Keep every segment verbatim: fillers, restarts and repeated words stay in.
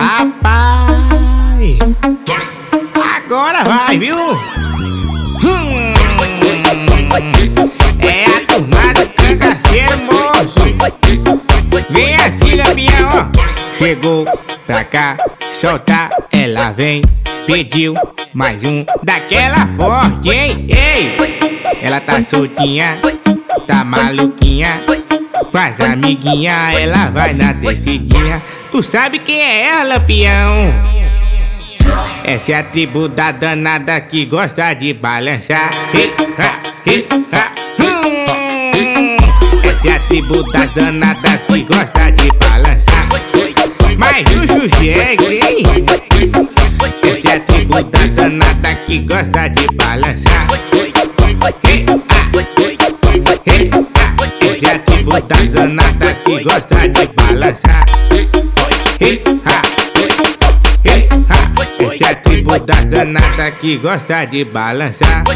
Rapaz, agora vai, viu? Hum, é a turma do cangaceiro, moço. Vem assim, Gabião, ó. Chegou pra cá, solta, ela vem. Pediu mais um daquela forte, hein? Ei, ela tá soltinha, tá maluquinha. Com as amiguinhas, ela vai na descidinha. Tu sabe quem é ela, peão? Essa é a tribo da danada que gosta de balançar. Hey, ha, hey, ha, hum. Essa é a tribo das danadas que gosta de balançar. Mas o sossego, hein? Essa é a tribo da danada que gosta de balançar. Hey, ha, hey, ha. Essa é a tribo das danadas que gosta de balançar. Hey, ha, hey, ha. Essa é a tribo das danadas que gosta de balançar.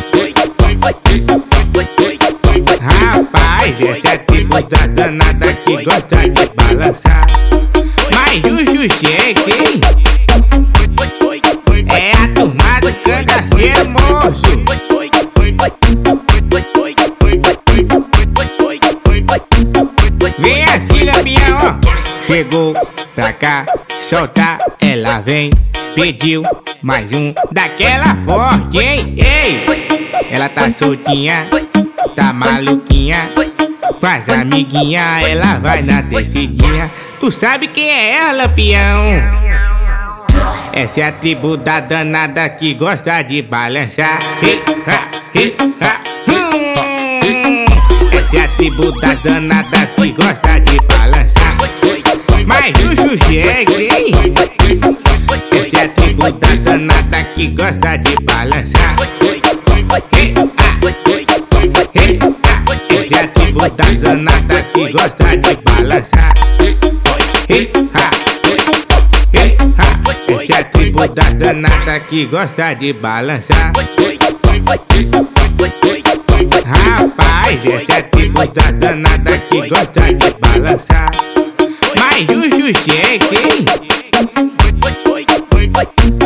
Rapaz, essa é a tribo das danadas que gosta de balançar. Mas o sossego, hein? É a turma do cangaceiro, moço. Vem assim, Gabião, ó. Chegou pra cá, solta, ela vem. Pediu mais um daquela forte, hein? Ei, ela tá soltinha, tá maluquinha. Com as amiguinhas, ela vai na descidinha. Tu sabe quem é ela, peão? Essa é a tribo da danada que gosta de balançar. Hey, ha, hey, ha, hum. Essa é a tribo das danadas que gosta de balançar. Mas o sossego, hein? Essa é a tribo da danada que gosta de balançar. Hey, ha, hey, ha. Essa é a tribo das danadas que gosta de balançar. Hey, ha, hey, ha. Essa é a tribo das danadas que gosta de balançar. Rapaz, essa é a tribo das danadas que gosta de balançar. Mas o sossego, hein?